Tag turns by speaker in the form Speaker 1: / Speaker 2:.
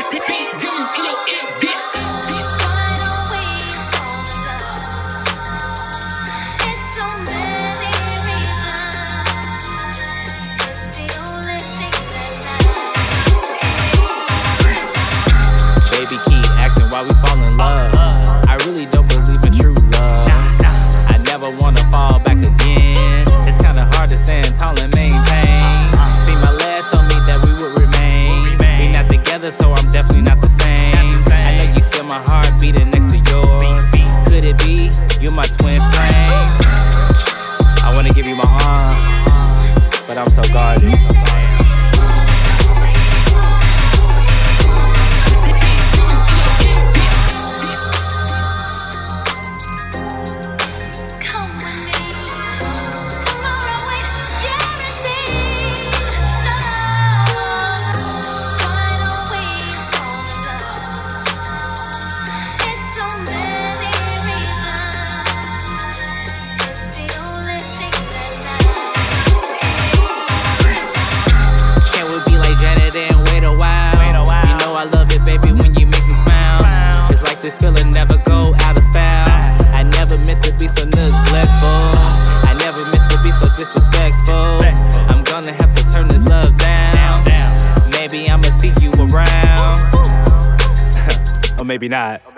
Speaker 1: Baby keep asking why we fall in love. I really don't believe in true love. I never wanna fall back again. It's kinda hard to stand tall and maintain. See, my last told me that we would remain. We not together, so I'm definitely not the same. I know you feel my heart beating next to yours. Could it be you my twin flame? I wanna give you my arm, but I'm so guarded. This feeling never go out of style. I never meant to be so neglectful. I never meant to be so disrespectful. I'm gonna have to turn this love down. Maybe I'ma see you around. Or maybe not.